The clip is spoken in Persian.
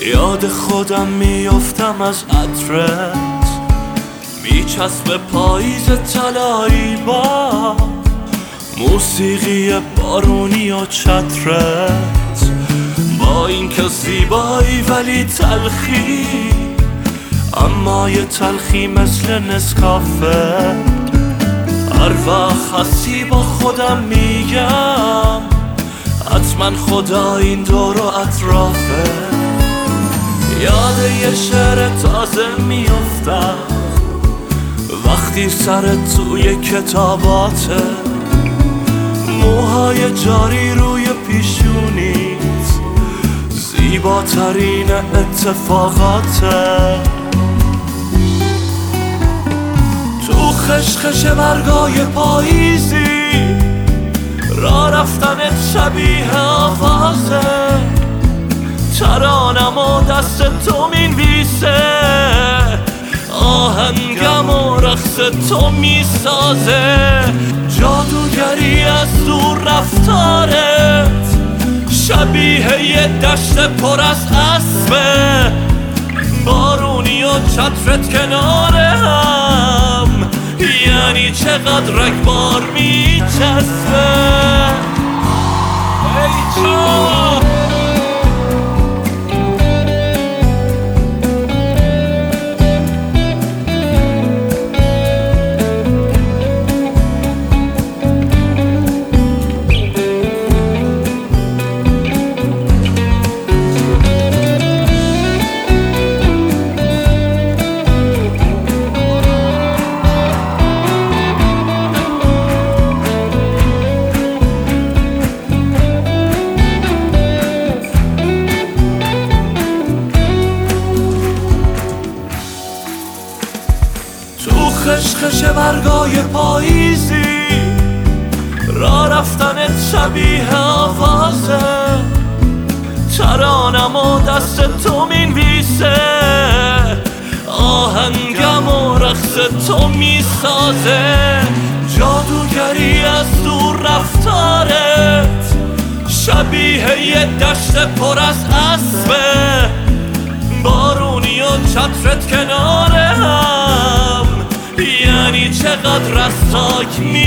یاد خودم میافتم از عطرت، میچسب پاییز طلایی با موسیقی بارونی و چترت. با اینکه زیبایی ولی تلخی، اما یه تلخی مثل نسکافه. هر وقت هستی با خودم میگم حتما خدا این دور و اطرافه. یاد یه شعر تازه میافتم وقتی سرت توی کتاباته، موهای جاری روی پیشونیت، زیباترین اتفاقاته. تو خشخش برگای پاییزی، راه رفتنت شبیه آوازه. ترانم و دست تو مینویسه، آهنگم و رقص تو میسازه. جادوگری از دور رفتارت، شبیه یه دشت پر از اسبه. بارونی و چترت کنار هم، یعنی چقدر رگبار میچسبه. ای جان خشخش برگای پاییزی، راه رفتنت شبیه آوازه. ترانم و دست تو مینویسه، آهنگم و رقص تو میسازه. جادوگری از دور رفتارت، شبیه یه دشت پر از اسبه. بارونی و چترت کنار هم، یعنی چقدر رستاک